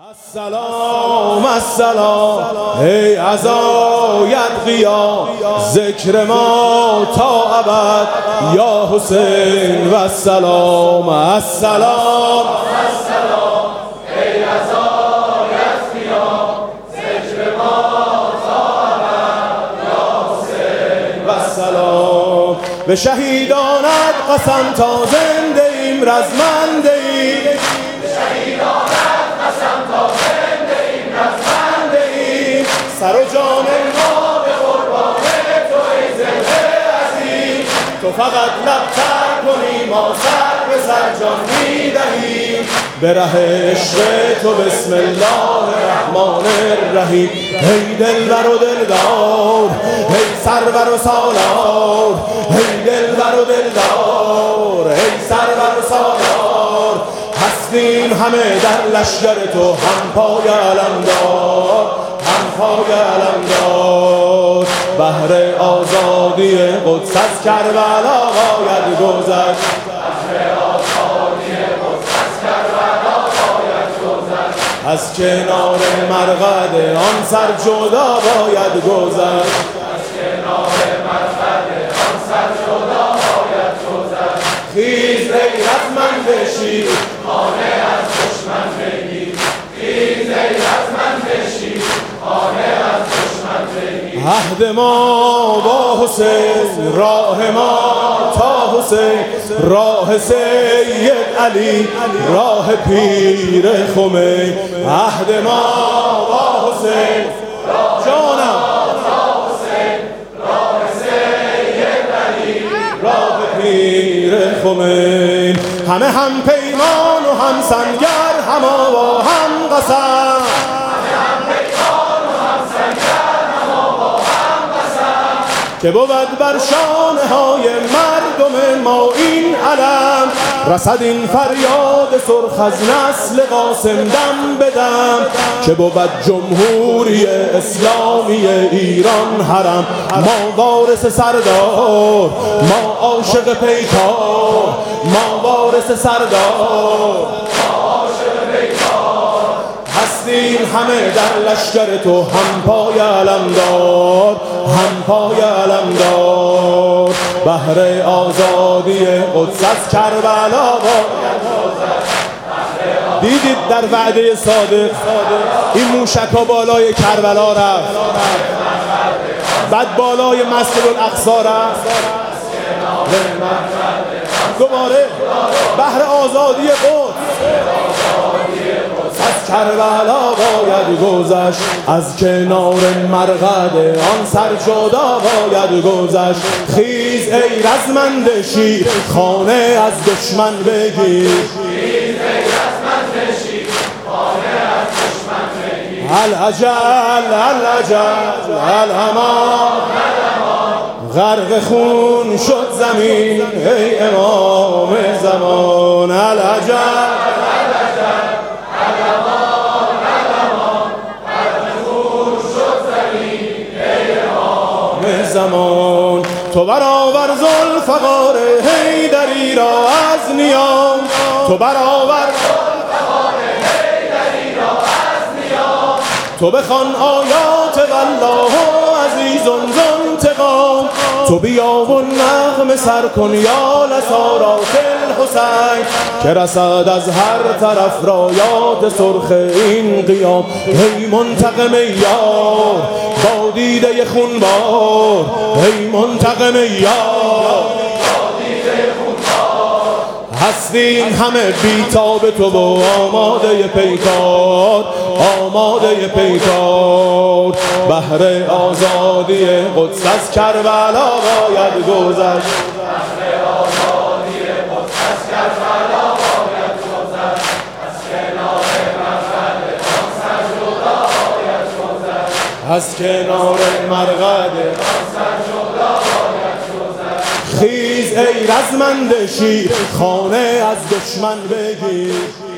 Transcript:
السلام السلام ای عزایت قیام ذکر ما تا ابد یا حسین و السلام. السلام السلام ای عزایت قیام ذکر ما تا ابد یا حسین و السلام. به شهیدانت قسم تا زنده ایم رزمنده ایم، سر و جان ما به قربان تو ای زنده عزیز. تو فقط لب تر کنی ما سر به سر جان میدهیم، به ره عشق تو بسم الله الرحمن الرحیم. ای دلبر و دلدار ای سرور و سالار، ای دلبر و دلدار ای سرور و سالار. هستیم همه در لشکر تو هم پای علمدار، پای علمدار. بهر آزادی قدس از کربلا باید گذشت، بهر آزادی قدس از کربلا باید گذشت. از کنار مرقد آن سر جدا باید گذشت، از کنار مرقد آن سر جدا باید گذشت. خیز ای رزمنده شیر خانه از دشمن بگیر، خیز ای رزمنده شیر خانه از دشمن بگیر. عهد ما با حسین، راه ما تا حسین، راه سید علی، راه پیر خمین. عهد ما با حسین، جانم تا حسین، راه سید علی، راه پیر خمین. همه هم پیمان و هم سنگر، هم آوا هم قسم، که بود بر شانه های مردم ما این علم. رسد این فریاد سرخ از نسل قاسم دم بدم، که بود جمهوری اسلامی ایران حرم. ما وارث سردار، ما عاشق پیکار، ما وارث سردار، هستیم همه در لشکر تو هم پای علمدار، هم پای علمدار. بهر آزادی قدس از کربلا باید گذشت. دیدید در وعده صادق این موشک‌ها بالای کربلا رفت، بعد بالای مسجد الاقصی رفت، دوباره بهر آزادی قدس از کربلا باید گذشت. از کنار مرقد آن سر جدا باید گذشت. خیز ای رزمنده شیر خانه از دشمن بگیر، خیز ای رزمنده شیر خانه از دشمن بگیر. العجل العجل الهمان، غرق خون شد زمین ای امام زمان. العجل زمان. تو برآور ذوالفقار حیدری را از نیام، تو برآور ذوالفقار حیدری را از نیام. تو بخوان آیات والله عزیز ذو انتقام. تو بیا و نغمه سر کن یا لسارات الحسین، که رسد از هر طرف رایات سرخ این قیام. ای منتقم یار با دیده خونبار، ای منتقم یار هستیم همه بی‌تاب تو و آماده پیکار، آماده پیکار. بهر آزادی قدس از کربلا باید گذشت، بهر آزادی قدس از کربلا باید گذشت. از کنار مرقد آن سر جدا باید گذشت، از کنار مرقد آن سر جدا باید گذشت. خیز ای رزمنده شیر خانه از دشمن بگیر.